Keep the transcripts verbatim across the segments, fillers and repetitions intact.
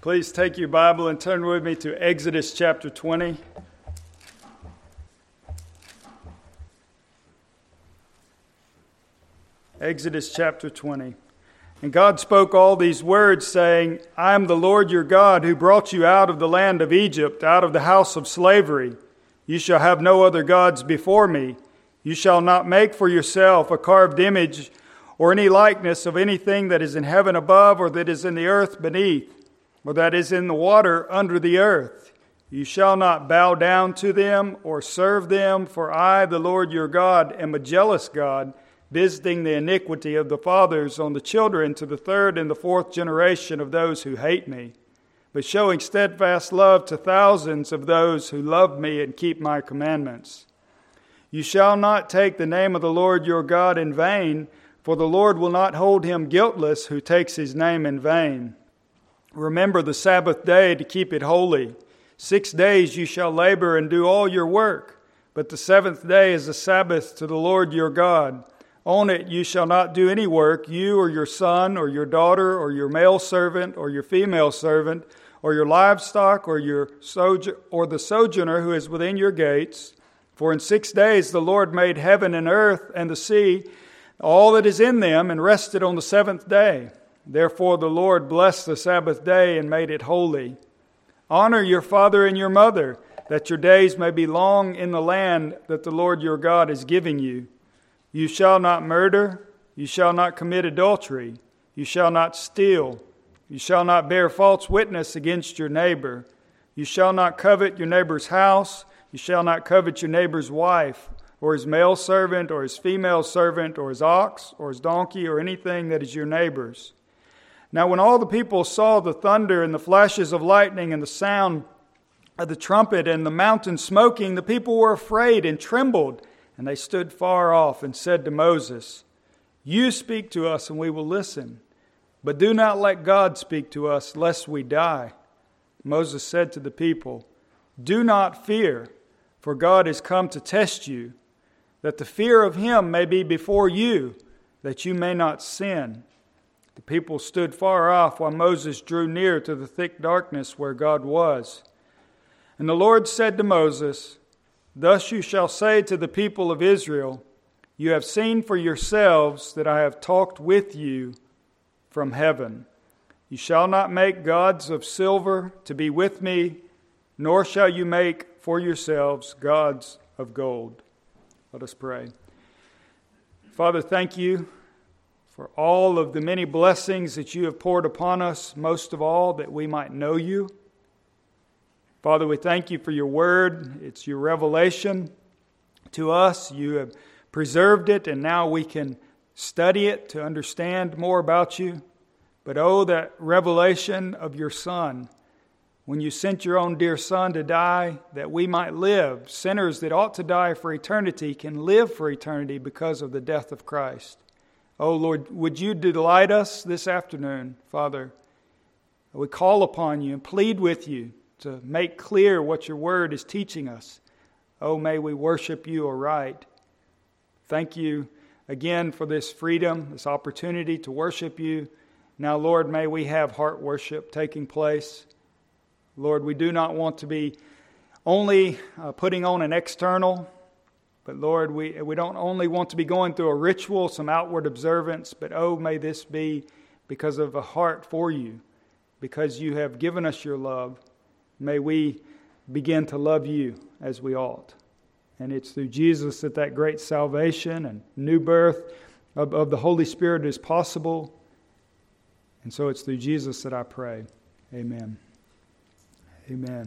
Please take your Bible and turn with me to Exodus chapter twenty. Exodus chapter twenty. And God spoke all these words, saying, I am the Lord your God, who brought you out of the land of Egypt, out of the house of slavery. You shall have no other gods before me. You shall not make for yourself a carved image or any likeness of anything that is in heaven above, or that is in the earth beneath, or that is in the water under the earth. You shall not bow down to them or serve them, for I, the Lord your God, am a jealous God, visiting the iniquity of the fathers on the children to the third and the fourth generation of those who hate me, but showing steadfast love to thousands of those who love me and keep my commandments. You shall not take the name of the Lord your God in vain, for the Lord will not hold him guiltless who takes his name in vain. Remember the Sabbath day to keep it holy. Six days you shall labor and do all your work, but the seventh day is a Sabbath to the Lord your God. On it you shall not do any work, you or your son or your daughter or your male servant or your female servant or your livestock or your sojo- or the sojourner who is within your gates. For in six days the Lord made heaven and earth and the sea, all that is in them, and rested on the seventh day. Therefore the Lord blessed the Sabbath day and made it holy. Honor your father and your mother, that your days may be long in the land that the Lord your God is giving you. You shall not murder, you shall not commit adultery, you shall not steal, you shall not bear false witness against your neighbor, you shall not covet your neighbor's house, you shall not covet your neighbor's wife, or his male servant, or his female servant, or his ox, or his donkey, or anything that is your neighbor's. Now when all the people saw the thunder and the flashes of lightning and the sound of the trumpet and the mountain smoking, the people were afraid and trembled, and they stood far off and said to Moses, You speak to us and we will listen, but do not let God speak to us lest we die. Moses said to the people, Do not fear, for God has come to test you, that the fear of him may be before you, that you may not sin. The people stood far off while Moses drew near to the thick darkness where God was. And the Lord said to Moses, Thus you shall say to the people of Israel, You have seen for yourselves that I have talked with you from heaven. You shall not make gods of silver to be with me, nor shall you make for yourselves gods of gold. Let us pray. Father, thank you for all of the many blessings that you have poured upon us, most of all that we might know you. Father, we thank you for your word. It's your revelation to us. You have preserved it, and now we can study it to understand more about you. But oh, that revelation of your Son, when you sent your own dear Son to die, that we might live. Sinners that ought to die for eternity can live for eternity because of the death of Christ. Oh, Lord, would you delight us this afternoon, Father? We call upon you and plead with you to make clear what your word is teaching us. Oh, may we worship you aright. Thank you again for this freedom, this opportunity to worship you. Now, Lord, may we have heart worship taking place. Lord, we do not want to be only uh, putting on an external, but Lord, we, we don't only want to be going through a ritual, some outward observance, but oh, may this be because of a heart for you, because you have given us your love. May we begin to love you as we ought. And it's through Jesus that that great salvation and new birth of, of the Holy Spirit is possible. And so it's through Jesus that I pray. Amen. Amen.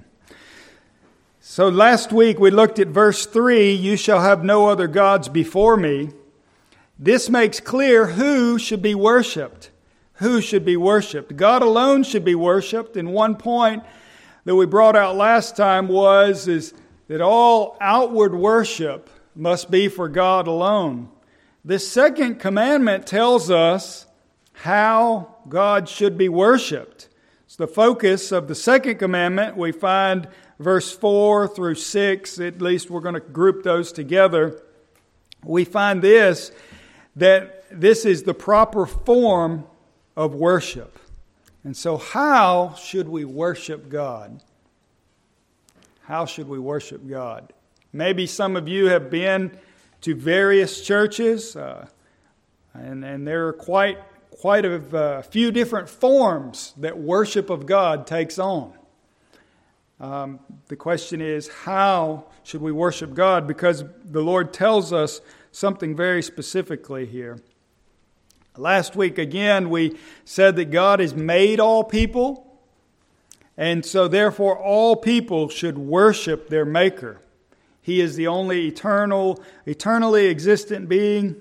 So last week we looked at verse three, You shall have no other gods before me. This makes clear who should be worshipped. Who should be worshipped? God alone should be worshipped. And one point that we brought out last time was is that all outward worship must be for God alone. This second commandment tells us how God should be worshipped. It's the focus of the second commandment. We find verse four through six, at least we're going to group those together. We find this, that this is the proper form of worship. And so how should we worship God? How should we worship God? Maybe some of you have been to various churches, uh, and, and there are quite, quite a uh, few different forms that worship of God takes on. Um, the question is, how should we worship God? Because the Lord tells us something very specifically here. Last week, again, we said that God has made all people, and so therefore all people should worship their Maker. He is the only eternal, eternally existent being.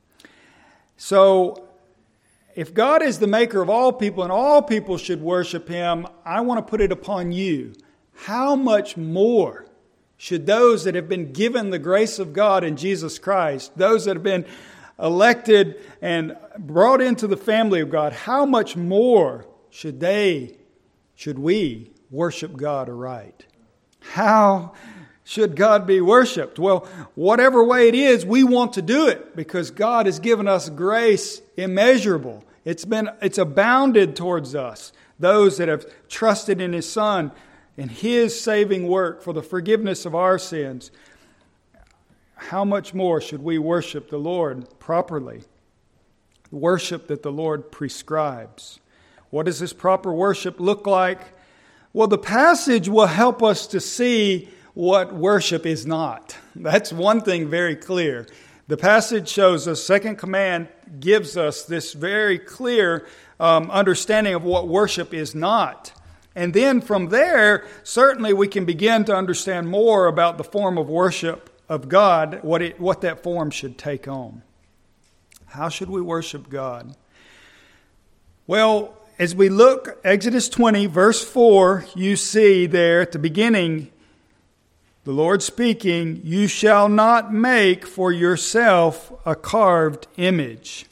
So, if God is the Maker of all people and all people should worship Him, I want to put it upon you. How much more should those that have been given the grace of God in Jesus Christ, those that have been elected and brought into the family of God, how much more should they, should we worship God aright? How should God be worshiped? Well, whatever way it is, we want to do it because God has given us grace immeasurable. It's been, it's abounded towards us, those that have trusted in His Son and His saving work for the forgiveness of our sins. How much more should we worship the Lord properly? Worship that the Lord prescribes. What does this proper worship look like? Well, the passage will help us to see what worship is not. That's one thing very clear. The passage shows us, second command gives us this very clear um, understanding of what worship is not. And then from there, certainly we can begin to understand more about the form of worship of God, what it, what that form should take on. How should we worship God? Well, as we look, Exodus twenty, verse four, you see there at the beginning, the Lord speaking, "You shall not make for yourself a carved image."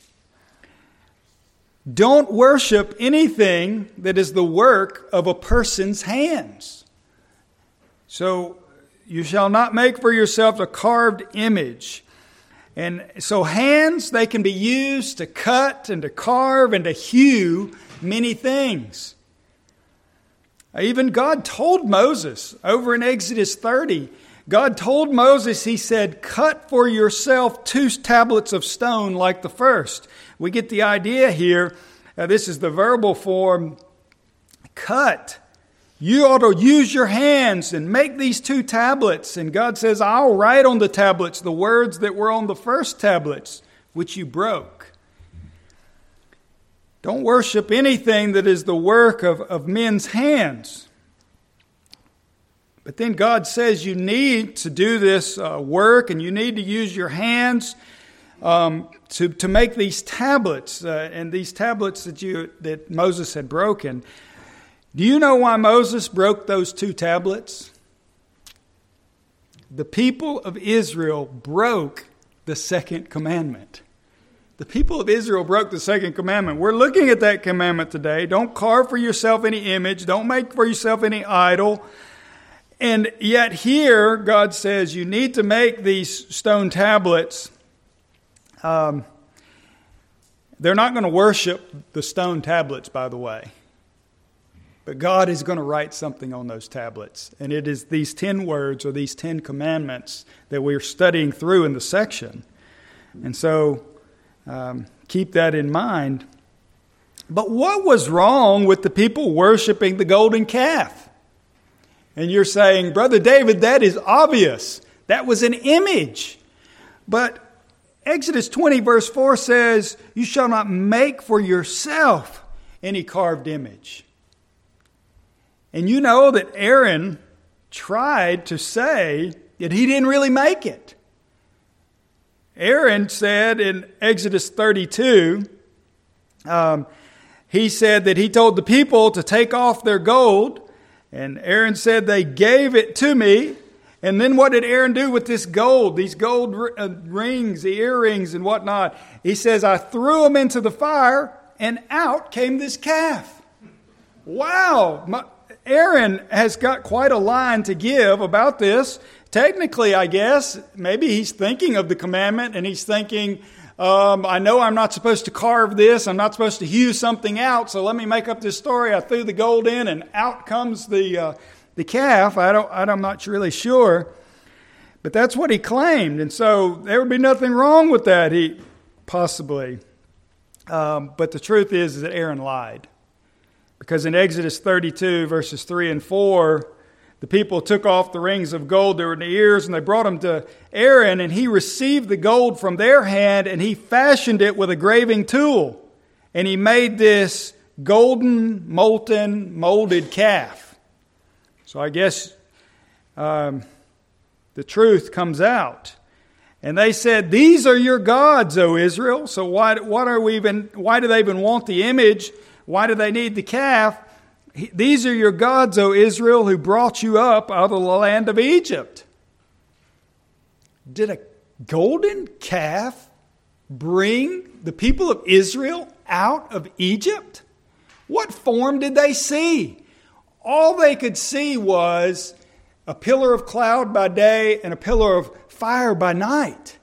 Don't worship anything that is the work of a person's hands. So, you shall not make for yourself a carved image. And so hands, they can be used to cut and to carve and to hew many things. Even God told Moses over in Exodus thirty, God told Moses, He said, "Cut for yourself two tablets of stone like the first." We get the idea here. Uh, this is the verbal form. Cut. You ought to use your hands and make these two tablets. And God says, I'll write on the tablets the words that were on the first tablets, which you broke. Don't worship anything that is the work of, of men's hands. But then God says you need to do this uh, work and you need to use your hands um, to, to make these tablets. Uh, and these tablets that you that Moses had broken. Do you know why Moses broke those two tablets? The people of Israel broke the second commandment. The people of Israel broke the second commandment. We're looking at that commandment today. Don't carve for yourself any image. Don't make for yourself any idol. And yet here, God says you need to make these stone tablets. Um, they're not going to worship the stone tablets, by the way. But God is going to write something on those tablets. And it is these ten words or these ten commandments that we're studying through in the section. And so um, keep that in mind. But what was wrong with the people worshiping the golden calf? And you're saying, Brother David, that is obvious. That was an image. But Exodus twenty verse four says, you shall not make for yourself any carved image. And you know that Aaron tried to say that he didn't really make it. Aaron said in Exodus thirty-two, um, he said that he told the people to take off their gold. And Aaron said, they gave it to me. And then what did Aaron do with this gold, these gold rings, the earrings and whatnot? He says, I threw them into the fire and out came this calf. Wow. My, Aaron has got quite a line to give about this. Technically, I guess, maybe he's thinking of the commandment and he's thinking, Um, I know I'm not supposed to carve this. I'm not supposed to hew something out. So let me make up this story. I threw the gold in, and out comes the uh, the calf. I don't. I'm not really sure, but that's what he claimed, and so there would be nothing wrong with that. He possibly, um, but the truth is, is that Aaron lied, because in Exodus thirty-two, verses three and four. The people took off the rings of gold that were in the ears, and they brought them to Aaron, and he received the gold from their hand, and he fashioned it with a graving tool. And he made this golden, molten, molded calf. So I guess um, the truth comes out. And they said, "These are your gods, O Israel." So why, what are we even? Why do they even want the image? Why do they need the calf? "These are your gods, O Israel, who brought you up out of the land of Egypt." Did a golden calf bring the people of Israel out of Egypt? What form did they see? All they could see was a pillar of cloud by day and a pillar of fire by night.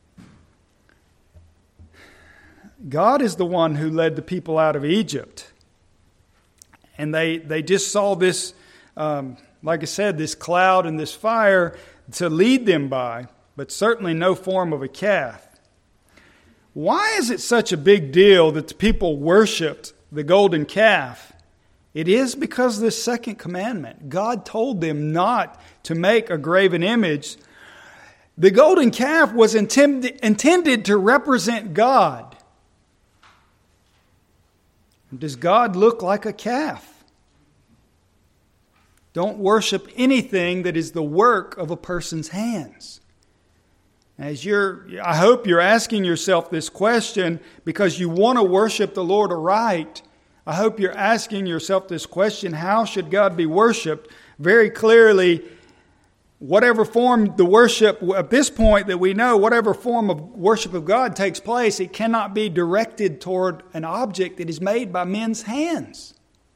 God is the one who led the people out of Egypt. And they, they just saw this, um, like I said, this cloud and this fire to lead them by, but certainly no form of a calf. Why is it such a big deal that the people worshipped the golden calf? It is because of this second commandment. God told them not to make a graven image. The golden calf was intended, intended to represent God. Does God look like a calf? Don't worship anything that is the work of a person's hands. As you're, I hope you're asking yourself this question because you want to worship the Lord aright. I hope you're asking yourself this question: how should God be worshipped? Very clearly, whatever form the worship, at this point that we know, whatever form of worship of God takes place, it cannot be directed toward an object that is made by men's hands.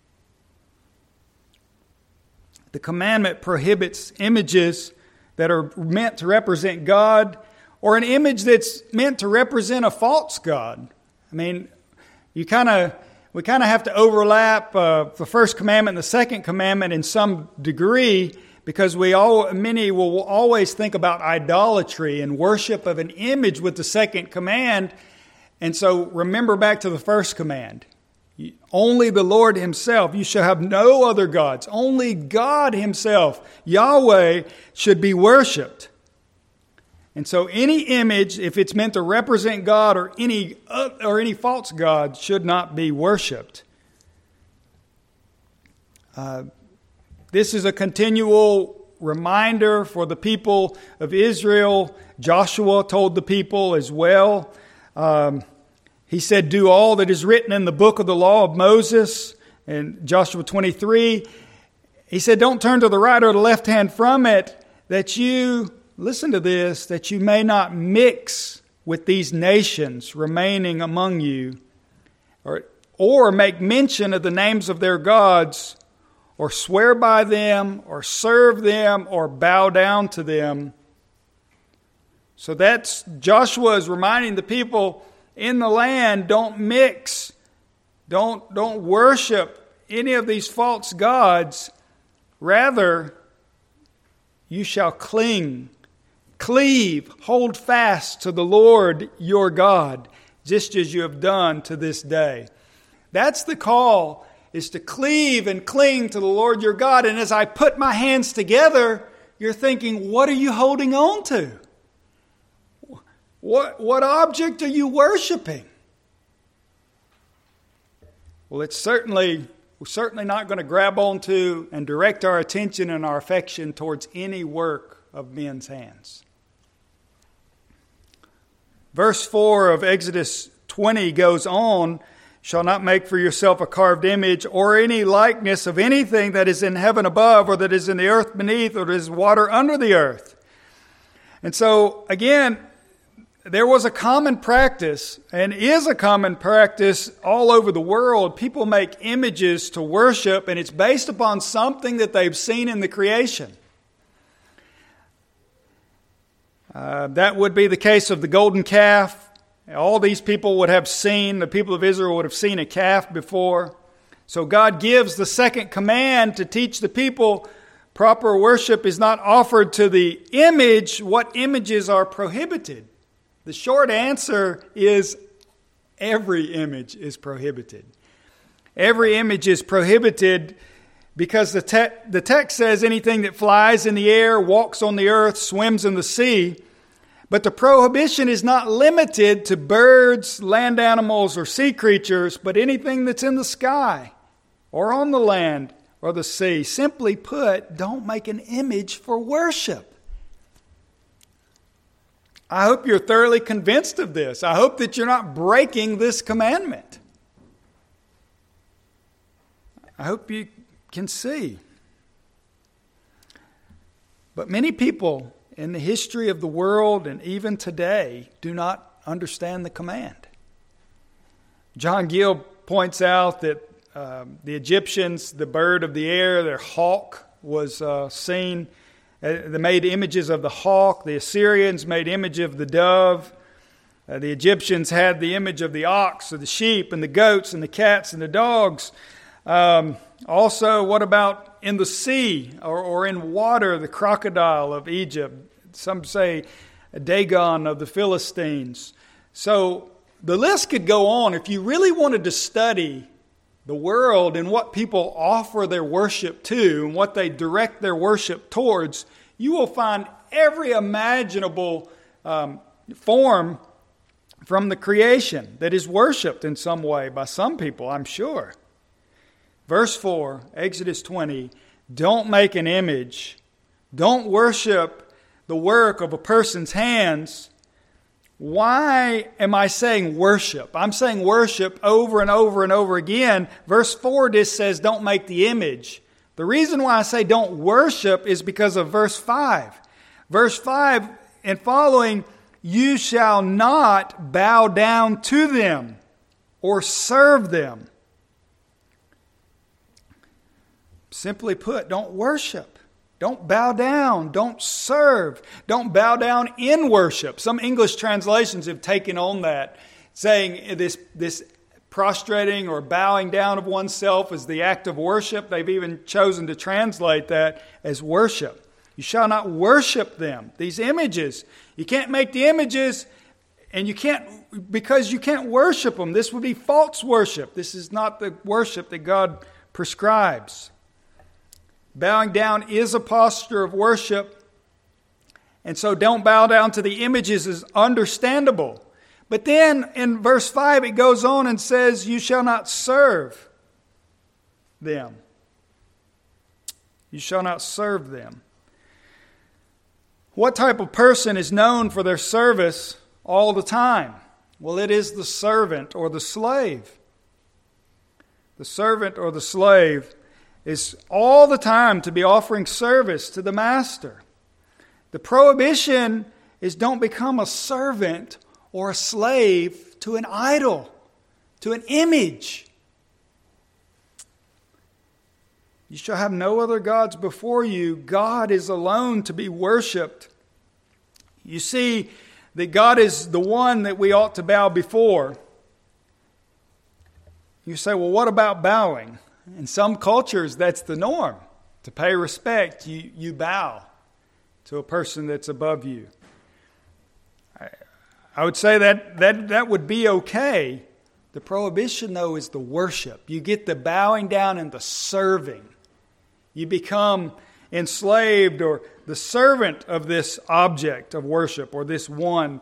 The commandment prohibits images that are meant to represent God, or an image that's meant to represent a false God. I mean, you kind of we kind of have to overlap uh, the first commandment and the second commandment in some degree, because we all many will always think about idolatry and worship of an image with the second command. And so remember back to the first command. Only the Lord Himself. You shall have no other gods. Only God Himself, Yahweh, should be worshipped. And so any image, if it's meant to represent God or any uh, or any false god, should not be worshipped. Uh, this is a continual reminder for the people of Israel. Joshua told the people as well. Um, He said, "Do all that is written in the book of the law of Moses." In Joshua twenty-three, he said, "Don't turn to the right or the left hand from it, that you," listen to this, "that you may not mix with these nations remaining among you, or, or make mention of the names of their gods, or swear by them, or serve them, or bow down to them." So that's, Joshua is reminding the people in the land, don't mix, don't, don't worship any of these false gods. Rather, you shall cling, cleave, hold fast to the Lord your God, just as you have done to this day. That's the call, is to cleave and cling to the Lord your God. And as I put my hands together, you're thinking, what are you holding on to? What, what object are you worshiping? Well, it's certainly, we're certainly not going to grab onto and direct our attention and our affection towards any work of men's hands. Verse four of Exodus twenty goes on, "Shall not make for yourself a carved image or any likeness of anything that is in heaven above, or that is in the earth beneath, or that is water under the earth." And so, again, there was a common practice, and is a common practice all over the world. People make images to worship, and it's based upon something that they've seen in the creation. Uh, that would be the case of the golden calf. All these people would have seen, the people of Israel would have seen a calf before. So God gives the second command to teach the people proper worship is not offered to the image. What images are prohibited? The short answer is every image is prohibited. Every image is prohibited because the, te- the text says anything that flies in the air, walks on the earth, swims in the sea. But the prohibition is not limited to birds, land animals, or sea creatures, but anything that's in the sky or on the land or the sea. Simply put, don't make an image for worship. I hope you're thoroughly convinced of this. I hope that you're not breaking this commandment. I hope you can see. But many people in the history of the world and even today do not understand the command. John Gill points out that um, the Egyptians, the bird of the air, their hawk was uh, seen. Uh, they made images of the hawk. The Assyrians made image of the dove. Uh, the Egyptians had the image of the ox, or the sheep, and the goats, and the cats, and the dogs. Um, also, what about in the sea or, or in water, the crocodile of Egypt? Some say Dagon of the Philistines. So the list could go on. If you really wanted to study the world and what people offer their worship to and what they direct their worship towards, you will find every imaginable um, form from the creation that is worshipped in some way by some people, I'm sure. Verse four, Exodus twenty, don't make an image. Don't worship the work of a person's hands. Why am I saying worship? I'm saying worship over and over and over again. Verse four just says don't make the image. The reason why I say don't worship is because of verse five. Verse five and following, you shall not bow down to them or serve them. Simply put, don't worship. Don't bow down. Don't serve. Don't bow down in worship. Some English translations have taken on that, saying this, this prostrating or bowing down of oneself is the act of worship. They've even chosen to translate that as worship. You shall not worship them. These images. You can't make the images, and you can't, because you can't worship them. This would be false worship. This is not the worship that God prescribes. Bowing down is a posture of worship, and so don't bow down to the images is understandable. But then in verse five it goes on and says, you shall not serve them. You shall not serve them. What type of person is known for their service all the time? Well, it is the servant or the slave. The servant or the slave is all the time to be offering service to the master. The prohibition is don't become a servant or a slave to an idol, to an image. You shall have no other gods before you. God is alone to be worshipped. You see that God is the one that we ought to bow before. You say, well, what about bowing? In some cultures, that's the norm. To pay respect, you, you bow to a person that's above you. I, I would say that, that that would be okay. The prohibition, though, is the worship. You get the bowing down and the serving. You become enslaved or the servant of this object of worship or this one.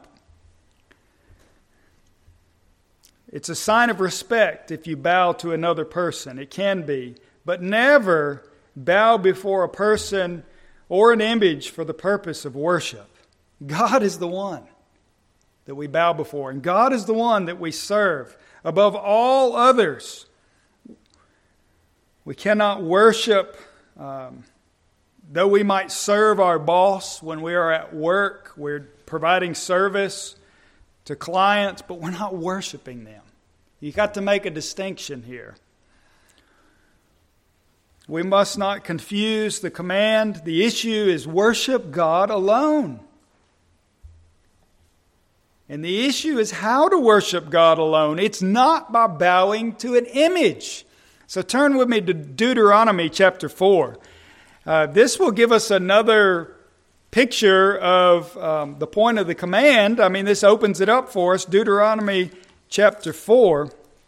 It's a sign of respect if you bow to another person. It can be. But never bow before a person or an image for the purpose of worship. God is the one that we bow before. And God is the one that we serve above all others. We cannot worship, um, though we might serve our boss when we are at work. We're providing service to clients, but we're not worshiping them. You've got to make a distinction here. We must not confuse the command. The issue is worship God alone. And the issue is how to worship God alone. It's not by bowing to an image. So turn with me to Deuteronomy chapter four. Uh, this will give us another picture of um, the point of the command. I mean, this opens it up for us. Deuteronomy chapter four.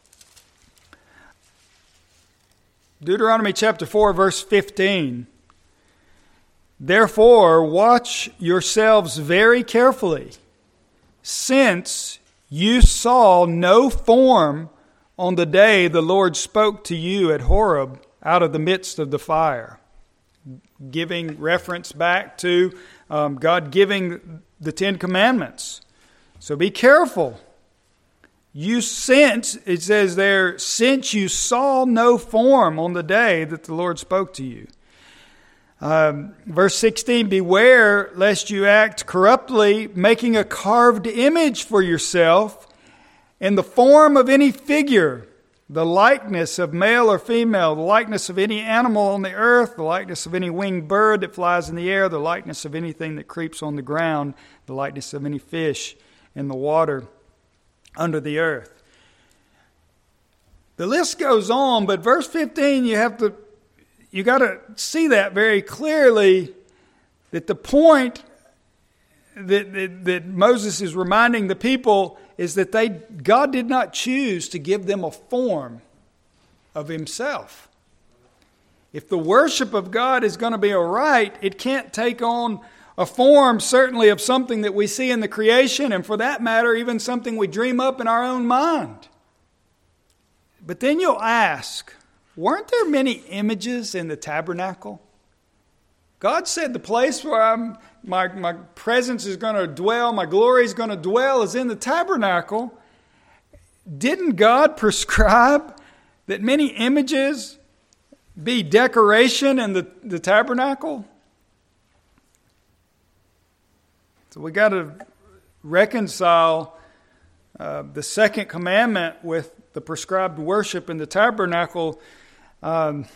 Deuteronomy chapter four, verse fifteen. Therefore, watch yourselves very carefully, since you saw no form on the day the Lord spoke to you at Horeb out of the midst of the fire. Giving reference back to um, God giving the Ten Commandments. So be careful. You since, it says there, since you saw no form on the day that the Lord spoke to you. Um, verse sixteen, beware lest you act corruptly, making a carved image for yourself in the form of any figure, the likeness of male or female, the likeness of any animal on the earth, the likeness of any winged bird that flies in the air, the likeness of anything that creeps on the ground, the likeness of any fish in the water under the earth. The list goes on, but verse fifteen, you have to, you got to see that very clearly, that the point that, that, that Moses is reminding the people is that they God did not choose to give them a form of himself. If the worship of God is going to be all right, it can't take on a form certainly of something that we see in the creation, and for that matter, even something we dream up in our own mind. But then you'll ask, weren't there many images in the tabernacle? God said the place where I'm, my, my presence is going to dwell, my glory is going to dwell is in the tabernacle. Didn't God prescribe that many images be decoration in the, the tabernacle? So we got to reconcile uh, the second commandment with the prescribed worship in the tabernacle. Um,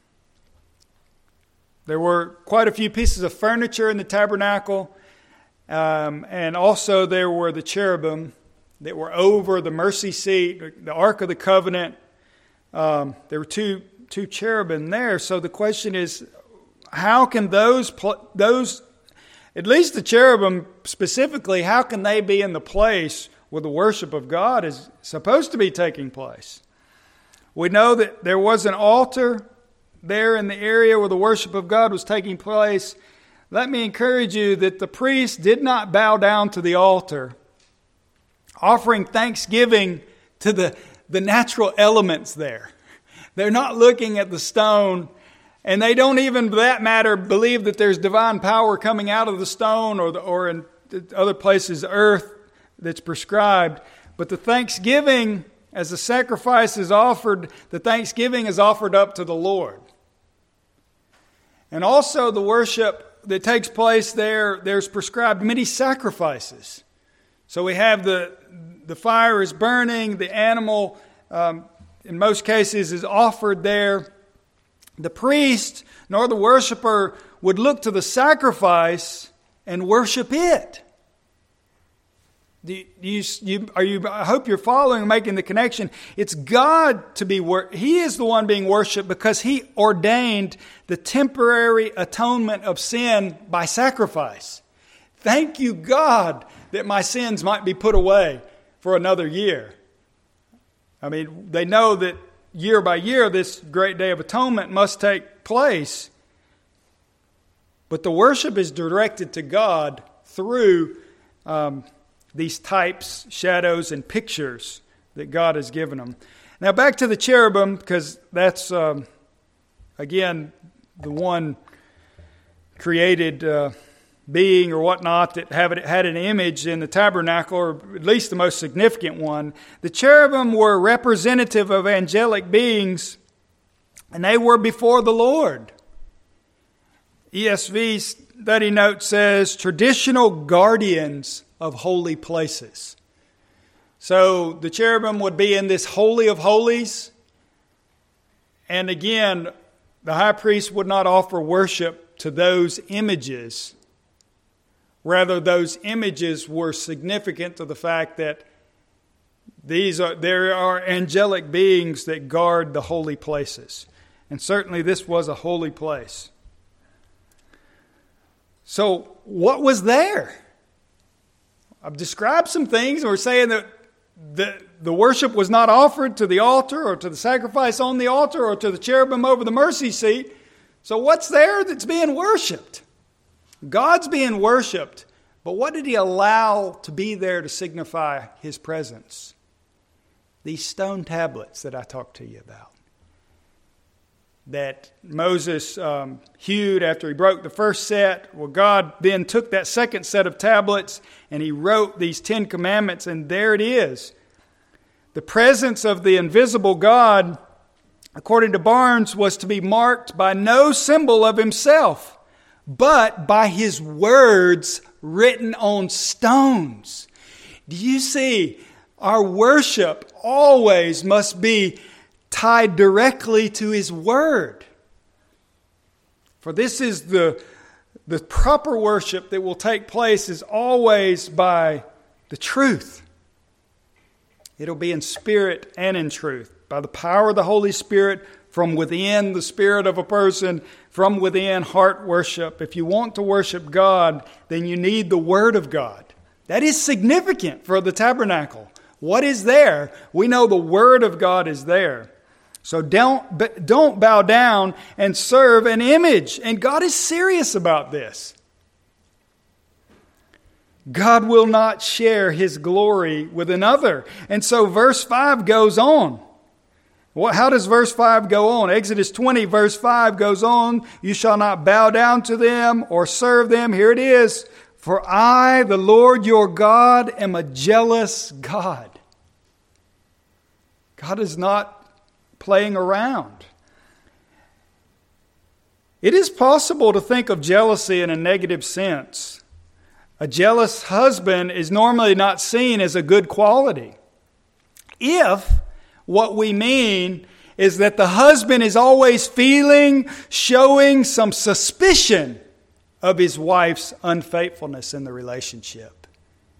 there were quite a few pieces of furniture in the tabernacle, um, and also there were the cherubim that were over the mercy seat, the Ark of the Covenant. Um, there were two two cherubim there. So the question is, how can those pl- those at least the cherubim specifically, how can they be in the place where the worship of God is supposed to be taking place? We know that there was an altar there in the area where the worship of God was taking place. Let me encourage you that the priests did not bow down to the altar, offering thanksgiving to the, the natural elements there. They're not looking at the stone, and they don't even, for that matter, believe that there's divine power coming out of the stone or, the, or in other places, earth that's prescribed. But the thanksgiving, as the sacrifice is offered, the thanksgiving is offered up to the Lord. And also the worship that takes place there, there's prescribed many sacrifices. So we have the, the fire is burning, the animal, um, in most cases, is offered there. The priest nor the worshiper would look to the sacrifice and worship it. Do you, you, are you, I hope you're following and making the connection. It's God to be wor- He is the one being worshipped because He ordained the temporary atonement of sin by sacrifice. Thank you, God, that my sins might be put away for another year. I mean, they know that year by year this great day of atonement must take place. But the worship is directed to God through um, these types, shadows, and pictures that God has given them. Now back to the cherubim, because that's, um, again, the one created uh, being or whatnot that have it, had an image in the tabernacle, or at least the most significant one. The cherubim were representative of angelic beings, and they were before the Lord. E S V study note says, traditional guardians of holy places. So the cherubim would be in this holy of holies. And again, the high priest would not offer worship to those images. Rather, those images were significant to the fact that these are there are angelic beings that guard the holy places. And certainly this was a holy place. So what was there? I've described some things. We're saying that the, the worship was not offered to the altar or to the sacrifice on the altar or to the cherubim over the mercy seat. So what's there that's being worshipped? God's being worshipped. But what did he allow to be there to signify his presence? These stone tablets that I talked to you about, that Moses um, hewed after he broke the first set. Well, God then took that second set of tablets and he wrote these Ten Commandments, and there it is. The presence of the invisible God, according to Barnes, was to be marked by no symbol of himself, but by his words written on stones. Do you see? Our worship always must be tied directly to his word. For this is the, the proper worship that will take place is always by the truth. It'll be in spirit and in truth. By the power of the Holy Spirit, from within the spirit of a person, from within heart worship. If you want to worship God, then you need the Word of God. That is significant for the tabernacle. What is there? We know the Word of God is there. So don't, don't bow down and serve an image. And God is serious about this. God will not share his glory with another. And so verse five goes on. What, how does verse five go on? Exodus twenty verse five goes on. You shall not bow down to them or serve them. Here it is. For I, the Lord your God, am a jealous God. God is not playing around. It is possible to think of jealousy in a negative sense. A jealous husband is normally not seen as a good quality. If what we mean is that the husband is always feeling, showing some suspicion of his wife's unfaithfulness in the relationship.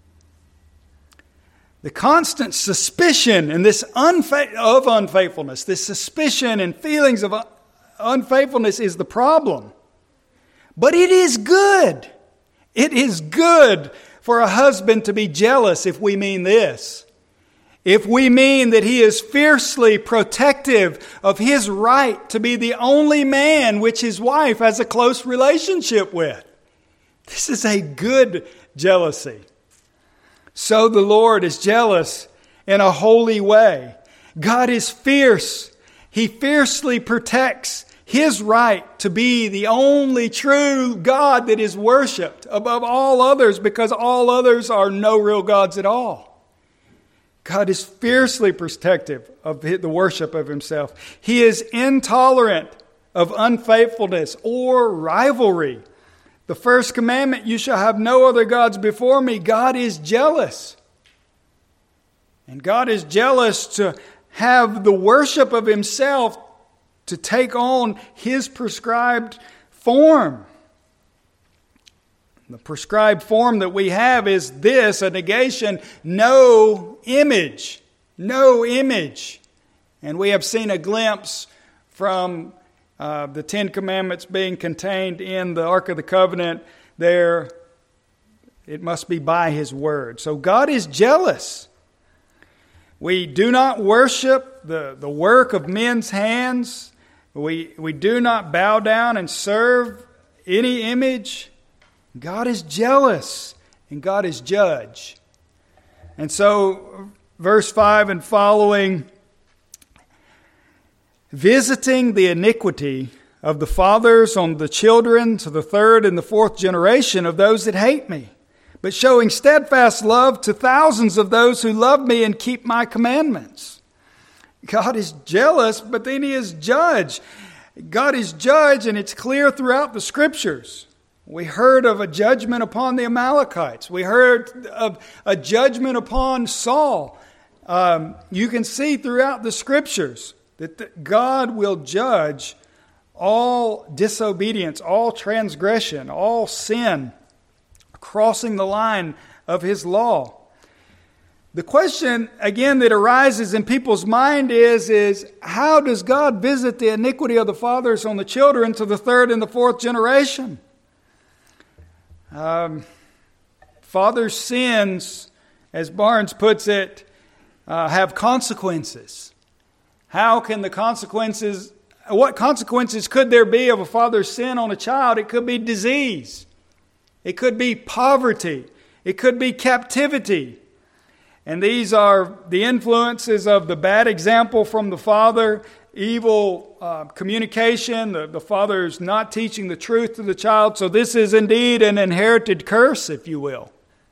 The constant suspicion and this unfa- of unfaithfulness, this suspicion and feelings of unfaithfulness is the problem. But it is good. It is good for a husband to be jealous if we mean this. If we mean that he is fiercely protective of his right to be the only man which his wife has a close relationship with. This is a good jealousy. So the Lord is jealous in a holy way. God is fierce. He fiercely protects his right to be the only true God that is worshipped above all others, because all others are no real gods at all. God is fiercely protective of the worship of himself. He is intolerant of unfaithfulness or rivalry. The first commandment, you shall have no other gods before me. God is jealous. And God is jealous to have the worship of himself to take on his prescribed form. The prescribed form that we have is this, a negation, no image, no image. And we have seen a glimpse from uh, the Ten Commandments being contained in the Ark of the Covenant there. It must be by his word. So God is jealous. We do not worship the, the work of men's hands. We, we do not bow down and serve any image. God is jealous and God is judge. And so verse five and following, visiting the iniquity of the fathers on the children to the third and the fourth generation of those that hate me, but showing steadfast love to thousands of those who love me and keep my commandments. God is jealous, but then he is judge. God is judge, and it's clear throughout the scriptures. We heard of a judgment upon the Amalekites. We heard of a judgment upon Saul. Um, you can see throughout the scriptures that God will judge all disobedience, all transgression, all sin crossing the line of His law. The question, again, that arises in people's mind is, is how does God visit the iniquity of the fathers on the children to the third and the fourth generation? Um, fathers' sins, as Barnes puts it, uh, have consequences. How can the consequences, what consequences could there be of a father's sin on a child? It could be disease. It could be poverty. It could be captivity. And these are the influences of the bad example from the father, evil uh, communication, the, the father is not teaching the truth to the child. So this is indeed an inherited curse, if you will.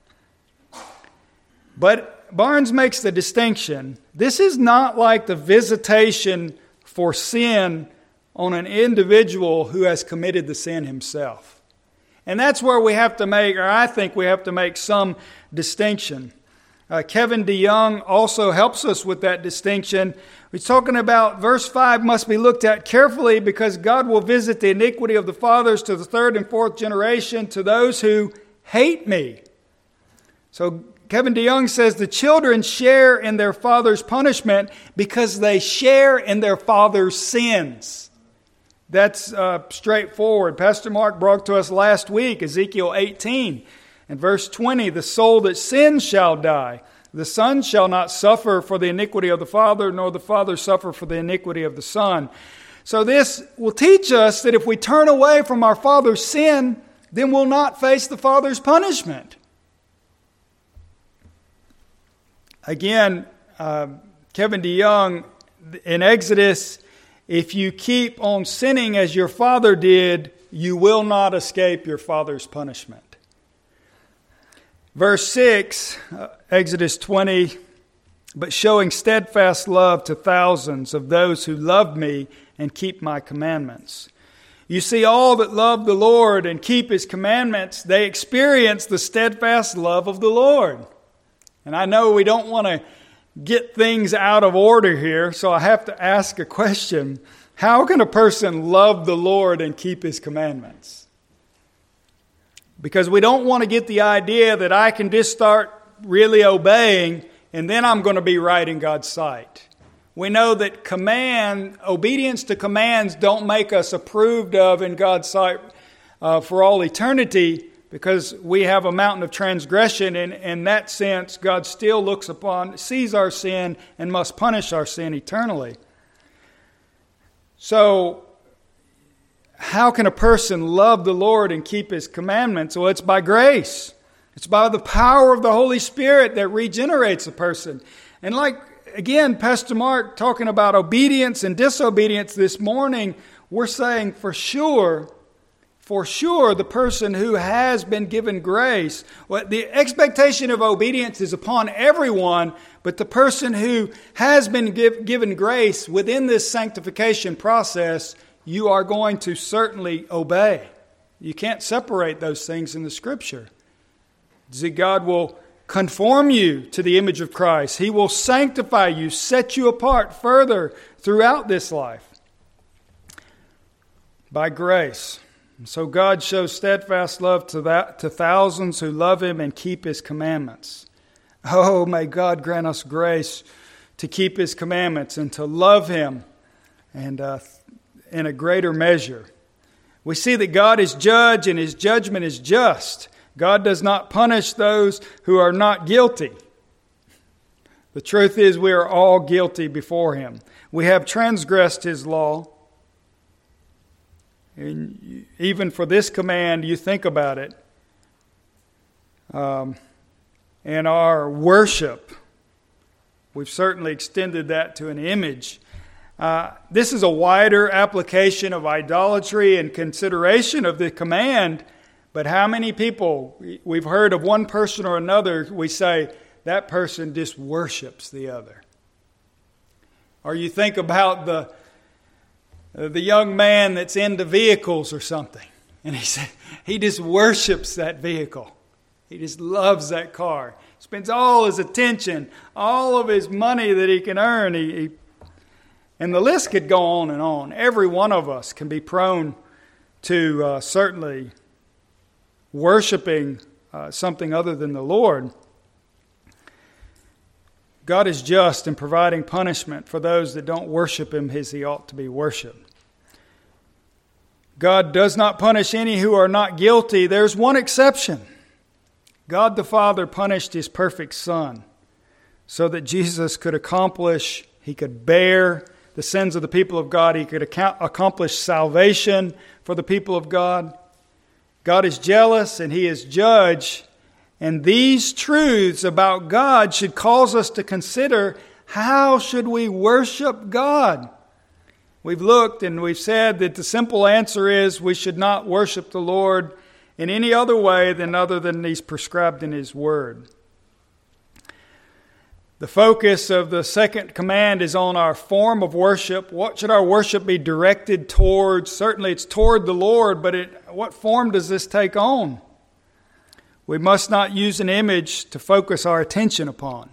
But Barnes makes the distinction. This is not like the visitation for sin on an individual who has committed the sin himself. And that's where we have to make, or I think we have to make some distinction. Uh, Kevin DeYoung also helps us with that distinction. He's talking about verse five must be looked at carefully because God will visit the iniquity of the fathers to the third and fourth generation to those who hate me. So Kevin DeYoung says the children share in their father's punishment because they share in their father's sins. That's uh, straightforward. Pastor Mark brought to us last week Ezekiel eighteen. In verse twenty, the soul that sins shall die. The son shall not suffer for the iniquity of the father, nor the father suffer for the iniquity of the son. So this will teach us that if we turn away from our father's sin, then we'll not face the father's punishment. Again, uh, Kevin DeYoung, in Exodus, if you keep on sinning as your father did, you will not escape your father's punishment. Verse six, uh, Exodus twenty, but showing steadfast love to thousands of those who love me and keep my commandments. You see, all that love the Lord and keep His commandments, they experience the steadfast love of the Lord. And I know we don't want to get things out of order here, so I have to ask a question. How can a person love the Lord and keep His commandments? Because we don't want to get the idea that I can just start really obeying and then I'm going to be right in God's sight. We know that command, obedience to commands don't make us approved of in God's sight uh, for all eternity because we have a mountain of transgression. And in that sense, God still looks upon, sees our sin and must punish our sin eternally. So, how can a person love the Lord and keep His commandments? Well, it's by grace. It's by the power of the Holy Spirit that regenerates a person. And like, again, Pastor Mark talking about obedience and disobedience this morning, we're saying for sure, for sure, the person who has been given grace, well, the expectation of obedience is upon everyone, but the person who has been give, given grace within this sanctification process, you are going to certainly obey. You can't separate those things in the Scripture. See, God will conform you to the image of Christ. He will sanctify you, set you apart further throughout this life by grace. And so God shows steadfast love to that to thousands who love Him and keep His commandments. Oh, may God grant us grace to keep His commandments and to love Him and uh, in a greater measure. We see that God is judge and His judgment is just. God does not punish those who are not guilty. The truth is we are all guilty before Him. We have transgressed His law. And even for this command, you think about it. Um, and our worship, we've certainly extended that to an image. Uh, this is a wider application of idolatry and consideration of the command. But how many people, we've heard of one person or another, we say, that person just worships the other. Or you think about the the young man that's into vehicles or something. And he said he just worships that vehicle. He just loves that car. Spends all his attention, all of his money that he can earn. He, he And the list could go on and on. Every one of us can be prone to uh, certainly worshiping uh, something other than the Lord. God is just in providing punishment for those that don't worship Him as He ought to be worshiped. God does not punish any who are not guilty. There's one exception. God the Father punished His perfect Son so that Jesus could accomplish, He could bear the sins of the people of God. He could account, accomplish salvation for the people of God. God is jealous and He is judge. And these truths about God should cause us to consider, how should we worship God? We've looked and we've said that the simple answer is we should not worship the Lord in any other way than other than He's prescribed in His Word. The focus of the second command is on our form of worship. What should our worship be directed towards? Certainly it's toward the Lord, but it, what form does this take on? We must not use an image to focus our attention upon.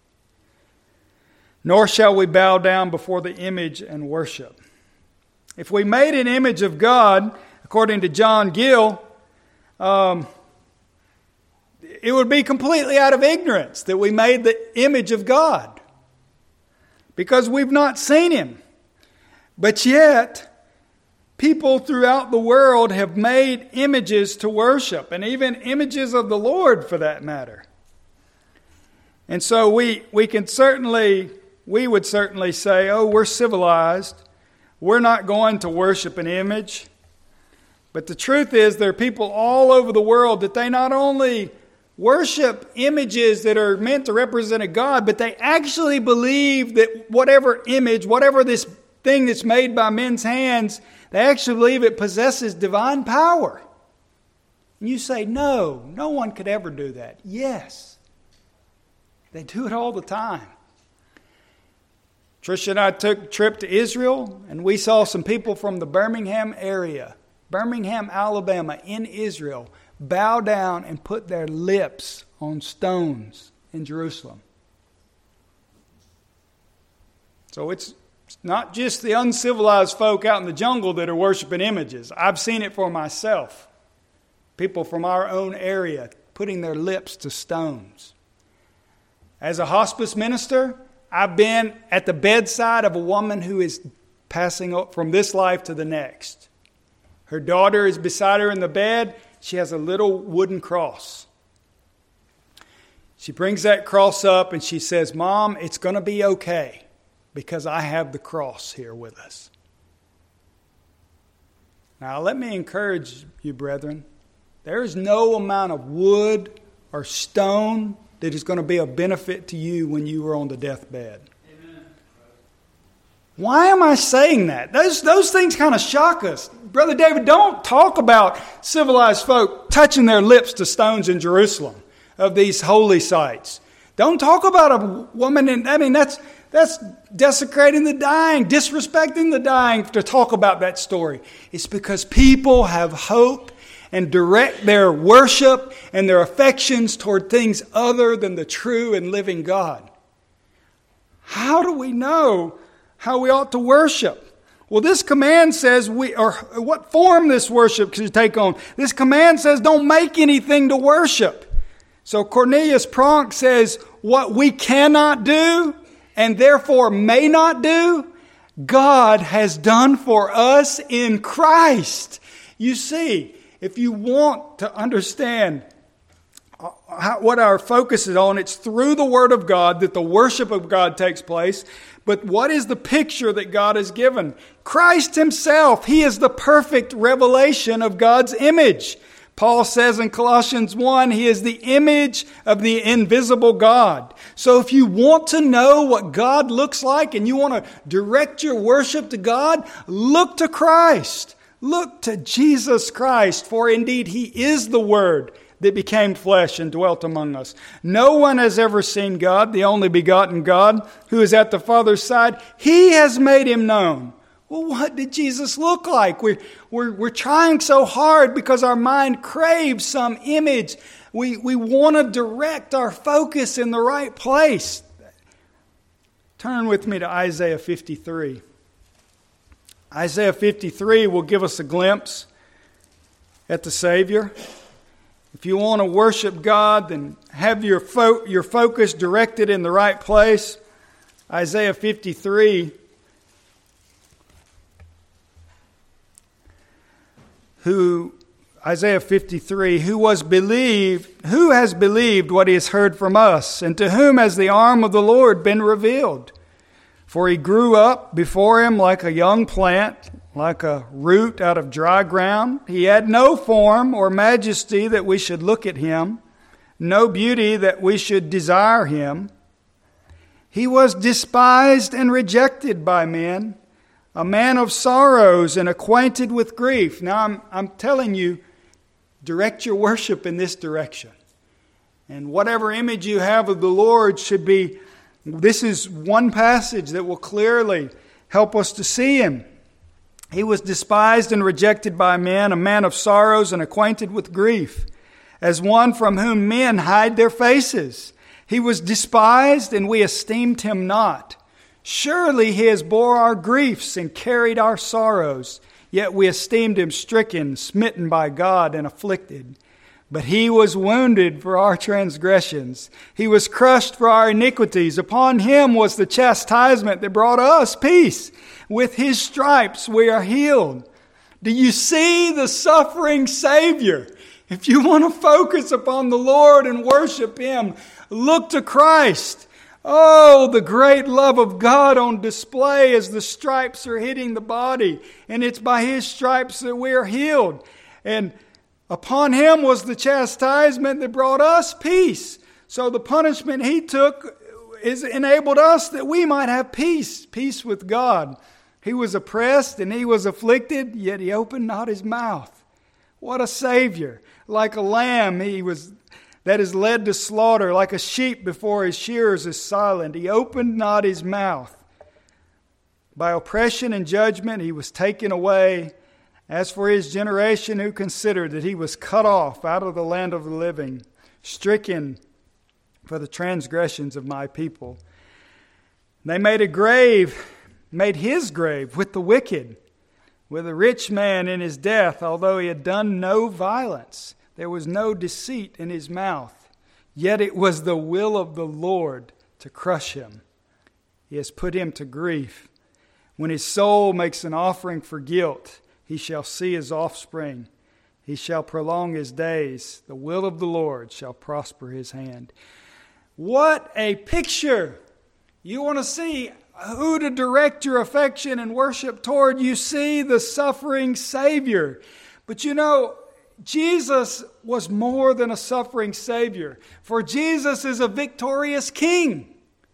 Nor shall we bow down before the image and worship. If we made an image of God, according to John Gill, um, it would be completely out of ignorance that we made the image of God, because we've not seen Him. But yet, people throughout the world have made images to worship, and even images of the Lord for that matter. And so we, we can certainly, we would certainly say, oh, we're civilized. We're not going to worship an image. But the truth is, there are people all over the world that they not only worship images that are meant to represent a God, but they actually believe that whatever image, whatever this thing that's made by men's hands, they actually believe it possesses divine power. And you say, no, no one could ever do that. Yes. They do it all the time. Tricia and I took a trip to Israel, and we saw some people from the Birmingham area, Birmingham, Alabama, in Israel, bow down and put their lips on stones in Jerusalem. So it's It's not just the uncivilized folk out in the jungle that are worshiping images. I've seen it for myself. People from our own area putting their lips to stones. As a hospice minister, I've been at the bedside of a woman who is passing from this life to the next. Her daughter is beside her in the bed. She has a little wooden cross. She brings that cross up and she says, Mom, it's going to be okay, because I have the cross here with us. Now, let me encourage you, brethren. There is no amount of wood or stone that is going to be a benefit to you when you are on the deathbed. Amen. Why am I saying that? Those, those things kind of shock us. Brother David, don't talk about civilized folk touching their lips to stones in Jerusalem of these holy sites. Don't talk about a woman in, I mean, that's... That's desecrating the dying, disrespecting the dying to talk about that story. It's because people have hope and direct their worship and their affections toward things other than the true and living God. How do we know how we ought to worship? Well, this command says we, or what form this worship should take on. This command says don't make anything to worship. So Cornelius Pronk says what we cannot do and therefore may not do, God has done for us in Christ. You see, if you want to understand how, what our focus is on, it's through the Word of God that the worship of God takes place. But what is the picture that God has given? Christ Himself, He is the perfect revelation of God's image. Paul says in Colossians one, He is the image of the invisible God. So if you want to know what God looks like and you want to direct your worship to God, look to Christ. Look to Jesus Christ, for indeed He is the Word that became flesh and dwelt among us. No one has ever seen God, the only begotten God, who is at the Father's side. He has made Him known. Well, what did Jesus look like? We're, we're, we're trying so hard because our mind craves some image. We, we want to direct our focus in the right place. Turn with me to Isaiah fifty-three. Isaiah fifty-three will give us a glimpse at the Savior. If you want to worship God, then have your fo- your focus directed in the right place. Isaiah fifty-three. Who Isaiah fifty-three, who was believed, who has believed what he has heard from us, and to whom has the arm of the Lord been revealed? For he grew up before him like a young plant, like a root out of dry ground. He had no form or majesty that we should look at him, no beauty that we should desire him. He was despised and rejected by men, a man of sorrows and acquainted with grief. Now I'm, I'm telling you, direct your worship in this direction. And whatever image you have of the Lord should be, this is one passage that will clearly help us to see him. He was despised and rejected by men, a man of sorrows and acquainted with grief, as one from whom men hide their faces. He was despised, and we esteemed him not. Surely he has bore our griefs and carried our sorrows, yet we esteemed him stricken, smitten by God, and afflicted. But he was wounded for our transgressions. He was crushed for our iniquities. Upon him was the chastisement that brought us peace. With his stripes we are healed. Do you see the suffering Savior? If you want to focus upon the Lord and worship him, look to Christ. Oh, the great love of God on display as the stripes are hitting the body. And it's by his stripes that we are healed. And upon him was the chastisement that brought us peace. So the punishment he took is enabled us that we might have peace, peace with God. He was oppressed and he was afflicted, yet he opened not his mouth. What a Savior. Like a lamb he was that is led to slaughter, like a sheep before his shearers is silent. He opened not his mouth. By oppression and judgment he was taken away. As for his generation, who considered that he was cut off out of the land of the living, stricken for the transgressions of my people. They made a grave, made his grave with the wicked, with a rich man in his death, although he had done no violence. There was no deceit in his mouth. Yet it was the will of the Lord to crush him. He has put him to grief. When his soul makes an offering for guilt, he shall see his offspring. He shall prolong his days. The will of the Lord shall prosper his hand. What a picture! You want to see who to direct your affection and worship toward. You see the suffering Savior. But you know, Jesus was more than a suffering Savior. For Jesus is a victorious King.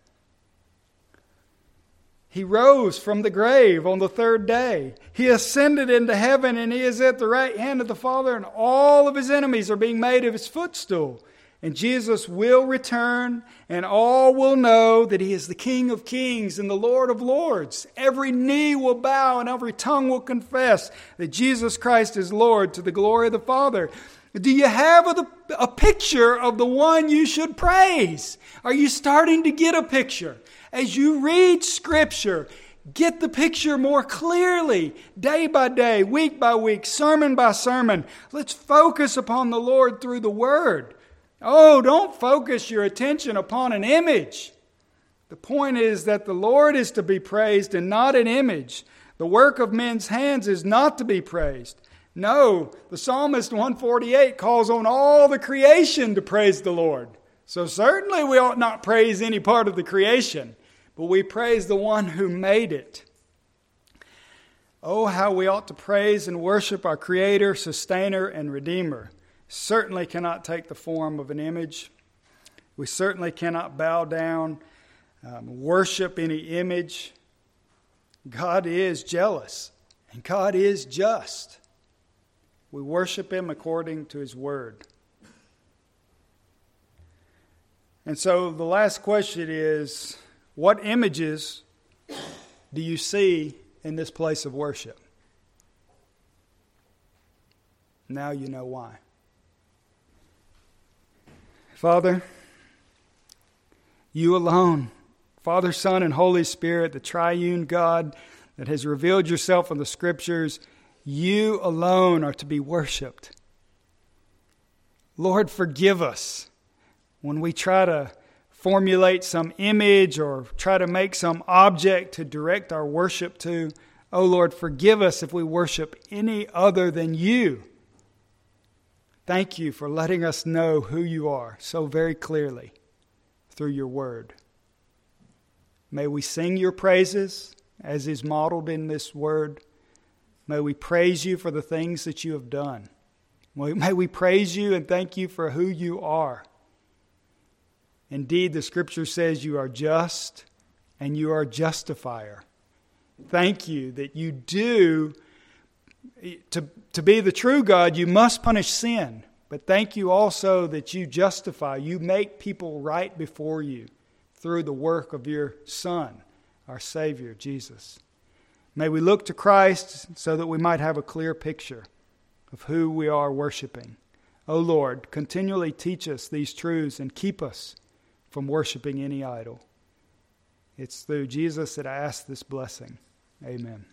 He rose from the grave on the third day. He ascended into heaven and he is at the right hand of the Father, and all of his enemies are being made of his footstool. And Jesus will return, and all will know that he is the King of kings and the Lord of lords. Every knee will bow and every tongue will confess that Jesus Christ is Lord, to the glory of the Father. Do you have a, a picture of the one you should praise? Are you starting to get a picture? As you read Scripture, get the picture more clearly, day by day, week by week, sermon by sermon. Let's focus upon the Lord through the Word. Oh, don't focus your attention upon an image. The point is that the Lord is to be praised and not an image. The work of men's hands is not to be praised. No, the psalmist one forty-eight calls on all the creation to praise the Lord. So certainly we ought not praise any part of the creation, but we praise the one who made it. Oh, how we ought to praise and worship our Creator, Sustainer, and Redeemer. Certainly cannot take the form of an image. We certainly cannot bow down, um, worship any image. God is jealous, and God is just. We worship Him according to His Word. And so the last question is, what images do you see in this place of worship? Now you know why. Father, you alone, Father, Son, and Holy Spirit, the triune God that has revealed yourself in the Scriptures, you alone are to be worshiped. Lord, forgive us when we try to formulate some image or try to make some object to direct our worship to. Oh Lord, forgive us if we worship any other than you. Thank you for letting us know who you are so very clearly through your word. May we sing your praises as is modeled in this word. May we praise you for the things that you have done. May we praise you and thank you for who you are. Indeed, the Scripture says you are just and you are a justifier. Thank you that you do, to, to be the true God, you must punish sin. But thank you also that you justify, you make people right before you through the work of your Son, our Savior, Jesus. May we look to Christ so that we might have a clear picture of who we are worshiping. O Lord, continually teach us these truths and keep us from worshiping any idol. It's through Jesus that I ask this blessing. Amen.